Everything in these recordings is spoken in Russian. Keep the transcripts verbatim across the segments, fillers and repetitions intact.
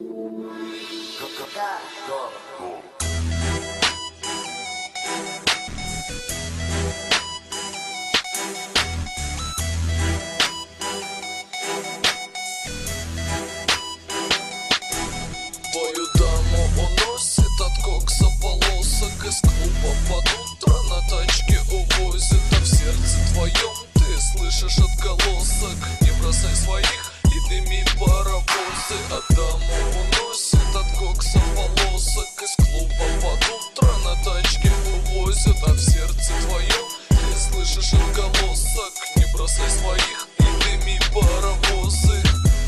Твою даму уносит от кокса полосок, из клуба под утро на тачке увозит. А в сердце твоем ты слышишь отголосок: не бросай своих и дыми паровозы. А даму уносит от кокса полосок, из клуба под утро на тачке увозит. А в сердце твоем ты слышишь отголосок: не бросай своих и дыми паровозы.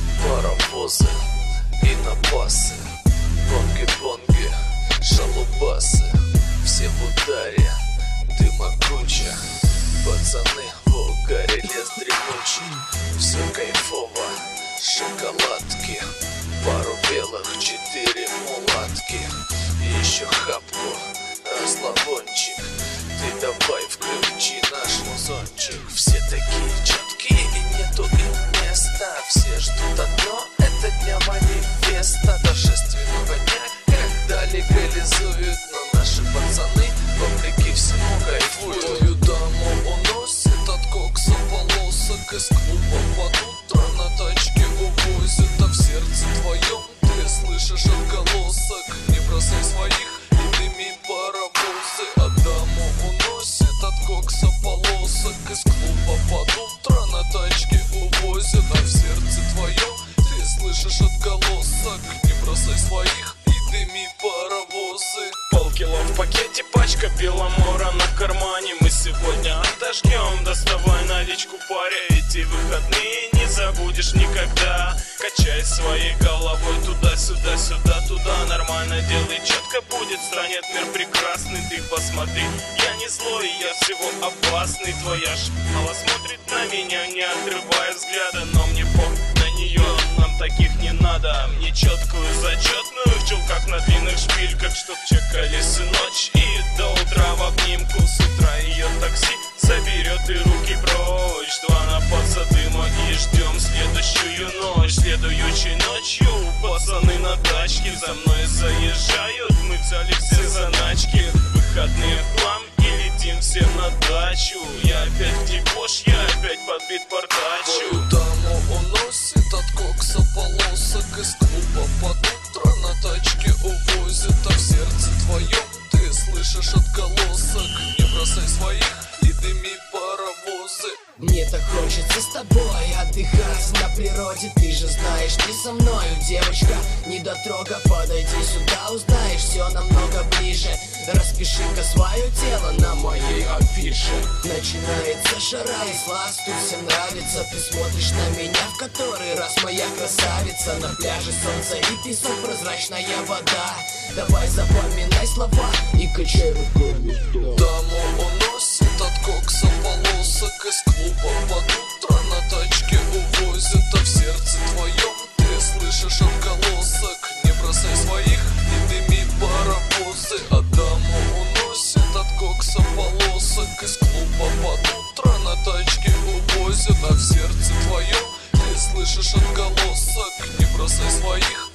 Паровозы и напасы, бонги-бонги, шалубасы, все в ударе, дыма куча. Пацаны в угаре, лес дремучий, все кайфово, шоколадки, пару белых, четыре мулатки, и еще хапку, розлавончик. Ты давай включи наш музончик. Все такие четкие и нету им места, все ждут одно — это дня манифеста, торжественного дня, когда легализуют. Но наши пацаны вопреки всему кайфуют. Твою даму уносит от кокса полосок, из клуба под утро на тачке увозит. А в сердце твоем ты слышишь отголосок: не бросай своих и дыми паровозы. А даму уносит от кокса полосок, из клуба под утро на тачке увозит. А в сердце твоем ты слышишь отголосок: не бросай своих и дыми паровозы. Полкило в пакете, пачка беломора на кармане. Мы сегодня отожгем, доставай наличку, паря. Эти выходные не забудешь никогда. Качай своей головой туда-сюда, сюда-туда. Нормально делай, четко будет, станет мир прекрасный. Ты посмотри, я не злой, я всего опасный. Твоя ж мало смотрит на меня, не отрывая взгляда. Но мне похуй на нее, нам таких не надо. Мне четкую зачетную в чулках на длинных шпильках, чтоб чекали всю ночь и до утра в обнимку. С утра ее такси заберет и руки прочь. Два напаса дыма и ждем следующую ночь. Следующей ночью пацаны на тачке за мной заезжают. Мы взяли все заначки, выходные в хлам и летим все на дачу. Я опять в дебош, я опять подбит портачу. Твою даму уносит от кокса полосок, из клуба под утро на тачке увозит. А в сердце твоем ты слышишь отголосок: не бросай своих и дыми паровозы. Мне так хочется с тобой отдыхать на природе. Ты же знаешь, ты со мною, девочка, недотрога. Подойди сюда, узнаешь все намного ближе. Распиши-ка свое тело на моей афише. Начинается жара и сласть, тут всем нравится. Ты смотришь на меня в который раз, моя красавица. На пляже солнце и песок, прозрачная вода. Давай запоминай слова и качай руками. Даму уносит от кокса полосок, из клуба под утро на тачке увозит. А в сердце твоем ты слышишь отголосок: не бросай своих и дыми паровозы. А даму уносит от кокса полосок, из клуба под утро на тачке увозит. А в сердце твоем ты слышишь отголосок: не бросай своих